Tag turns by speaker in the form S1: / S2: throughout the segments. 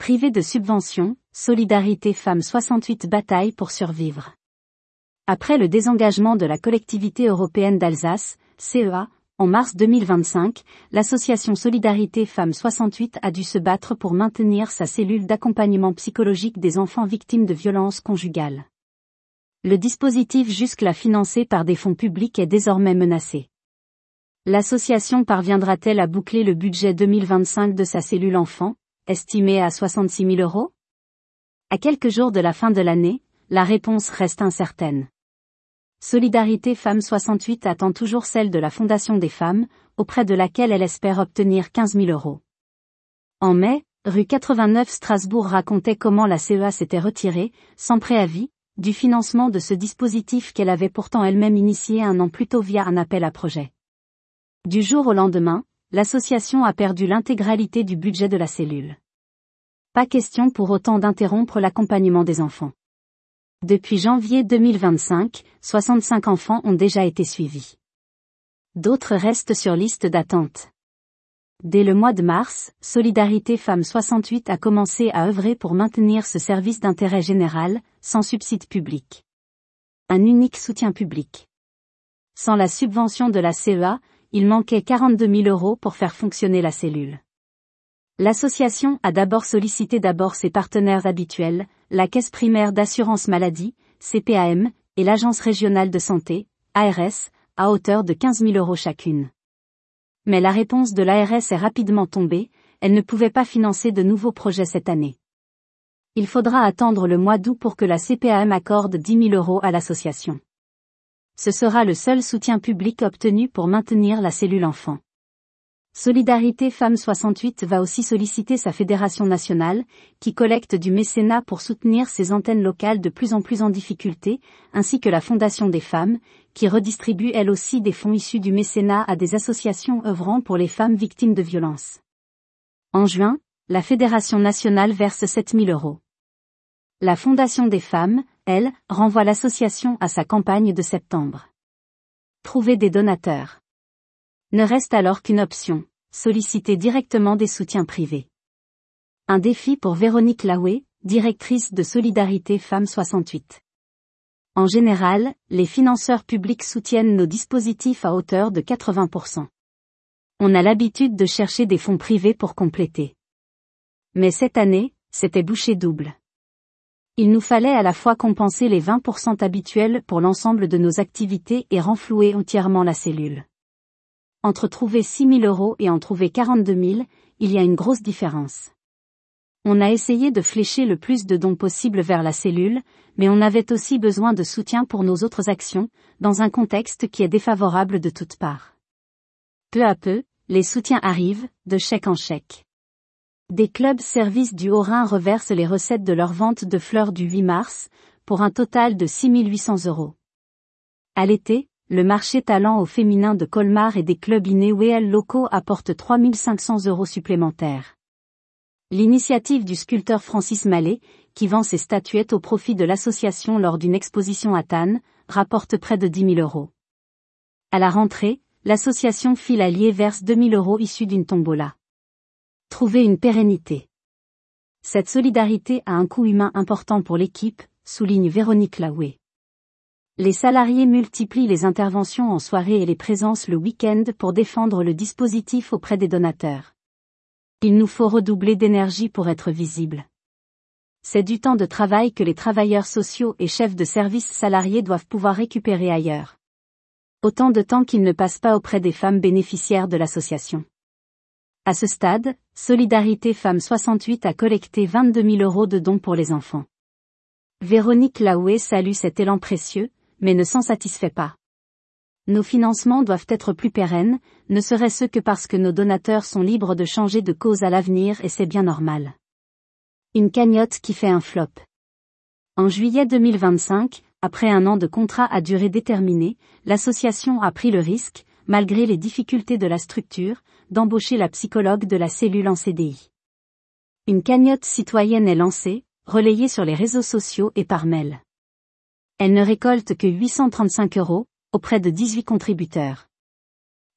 S1: Privé de subventions, Solidarité Femmes 68 bataille pour survivre. Après le désengagement de la Collectivité européenne d'Alsace, CEA, en mars 2025, l'association Solidarité Femmes 68 a dû se battre pour maintenir sa cellule d'accompagnement psychologique des enfants victimes de violences conjugales. Le dispositif jusque-là financé par des fonds publics est désormais menacé. L'association parviendra-t-elle à boucler le budget 2025 de sa cellule enfant, estimé à 66 000 €? À quelques jours de la fin de l'année, la réponse reste incertaine. Solidarité Femmes 68 attend toujours celle de la Fondation des femmes, auprès de laquelle elle espère obtenir 15 000 €. En mai, rue 89 Strasbourg racontait comment la CEA s'était retirée, sans préavis, du financement de ce dispositif qu'elle avait pourtant elle-même initié un an plus tôt via un appel à projet. Du jour au lendemain, l'association a perdu l'intégralité du budget de la cellule. Pas question pour autant d'interrompre l'accompagnement des enfants. Depuis janvier 2025, 65 enfants ont déjà été suivis. D'autres restent sur liste d'attente. Dès le mois de mars, Solidarité Femmes 68 a commencé à œuvrer pour maintenir ce service d'intérêt général, sans subside public. Un unique soutien public. Sans la subvention de la CEA, il manquait 42 000 € pour faire fonctionner la cellule. L'association a d'abord sollicité ses partenaires habituels, la Caisse primaire d'assurance maladie, CPAM, et l'Agence régionale de santé, ARS, à hauteur de 15 000 € chacune. Mais la réponse de l'ARS est rapidement tombée, elle ne pouvait pas financer de nouveaux projets cette année. Il faudra attendre le mois d'août pour que la CPAM accorde 10 000 € à l'association. Ce sera le seul soutien public obtenu pour maintenir la cellule enfant. Solidarité Femmes 68 va aussi solliciter sa fédération nationale, qui collecte du mécénat pour soutenir ses antennes locales de plus en plus en difficulté, ainsi que la Fondation des femmes, qui redistribue elle aussi des fonds issus du mécénat à des associations œuvrant pour les femmes victimes de violences. En juin, la fédération nationale verse 7 000 €. La Fondation des femmes, elle, renvoie l'association à sa campagne de septembre. Trouver des donateurs. Ne reste alors qu'une option, solliciter directement des soutiens privés. Un défi pour Véronique Laoué, directrice de Solidarité Femmes 68. En général, les financeurs publics soutiennent nos dispositifs à hauteur de 80%. On a l'habitude de chercher des fonds privés pour compléter. Mais cette année, c'était bouchée double. Il nous fallait à la fois compenser les 20% habituels pour l'ensemble de nos activités et renflouer entièrement la cellule. Entre trouver 6 000 € et en trouver 42 000, il y a une grosse différence. On a essayé de flécher le plus de dons possible vers la cellule, mais on avait aussi besoin de soutien pour nos autres actions, dans un contexte qui est défavorable de toutes parts. Peu à peu, les soutiens arrivent, de chèque en chèque. Des clubs services du Haut-Rhin reversent les recettes de leur vente de fleurs du 8 mars, pour un total de 6 800 €. À l'été, le marché talent au féminin de Colmar et des clubs Inéwéel locaux apportent 3 500 € supplémentaires. L'initiative du sculpteur Francis Mallet, qui vend ses statuettes au profit de l'association lors d'une exposition à Tannes, rapporte près de 10 000 €. À la rentrée, l'association Fil Allier verse 2 000 € issus d'une tombola. Trouver une pérennité. Cette solidarité a un coût humain important pour l'équipe, souligne Véronique Laoué. Les salariés multiplient les interventions en soirée et les présences le week-end pour défendre le dispositif auprès des donateurs. Il nous faut redoubler d'énergie pour être visibles. C'est du temps de travail que les travailleurs sociaux et chefs de service salariés doivent pouvoir récupérer ailleurs. Autant de temps qu'ils ne passent pas auprès des femmes bénéficiaires de l'association. À ce stade, Solidarité Femmes 68 a collecté 22 000 € de dons pour les enfants. Véronique Laoué salue cet élan précieux, mais ne s'en satisfait pas. Nos financements doivent être plus pérennes, ne serait-ce que parce que nos donateurs sont libres de changer de cause à l'avenir et c'est bien normal. Une cagnotte qui fait un flop. En juillet 2025, après un an de contrat à durée déterminée, l'association a pris le risque, malgré les difficultés de la structure, d'embaucher la psychologue de la cellule en CDI. Une cagnotte citoyenne est lancée, relayée sur les réseaux sociaux et par mail. Elle ne récolte que 835 €, auprès de 18 contributeurs.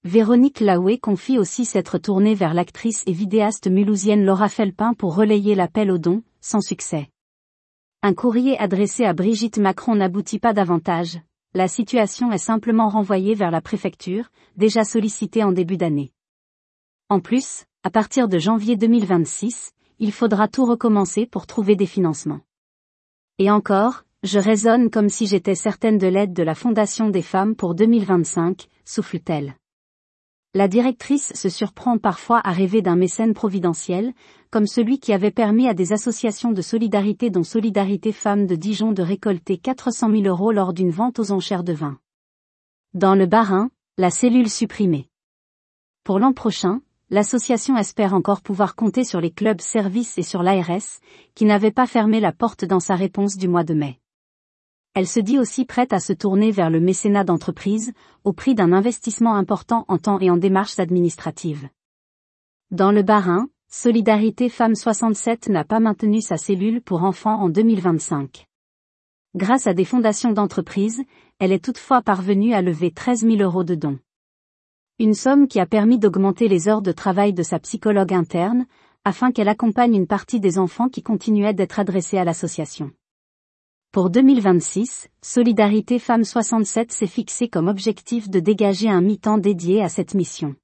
S1: Véronique Laoué confie aussi s'être tournée vers l'actrice et vidéaste mulhousienne Laura Felpin pour relayer l'appel aux dons, sans succès. Un courrier adressé à Brigitte Macron n'aboutit pas davantage, la situation est simplement renvoyée vers la préfecture, déjà sollicitée en début d'année. En plus, à partir de janvier 2026, il faudra tout recommencer pour trouver des financements. Et encore, je raisonne comme si j'étais certaine de l'aide de la Fondation des femmes pour 2025, souffle-t-elle. La directrice se surprend parfois à rêver d'un mécène providentiel, comme celui qui avait permis à des associations de solidarité dont Solidarité Femmes de Dijon de récolter 400 000 € lors d'une vente aux enchères de vin. Dans le Bas-Rhin, la cellule supprimée. Pour l'an prochain, l'association espère encore pouvoir compter sur les clubs services et sur l'ARS, qui n'avait pas fermé la porte dans sa réponse du mois de mai. Elle se dit aussi prête à se tourner vers le mécénat d'entreprise, au prix d'un investissement important en temps et en démarches administratives. Dans le Bas-Rhin, Solidarité Femmes 67 n'a pas maintenu sa cellule pour enfants en 2025. Grâce à des fondations d'entreprise, elle est toutefois parvenue à lever 13 000 € de dons. Une somme qui a permis d'augmenter les heures de travail de sa psychologue interne, afin qu'elle accompagne une partie des enfants qui continuaient d'être adressés à l'association. Pour 2026, Solidarité Femmes 67 s'est fixé comme objectif de dégager un mi-temps dédié à cette mission.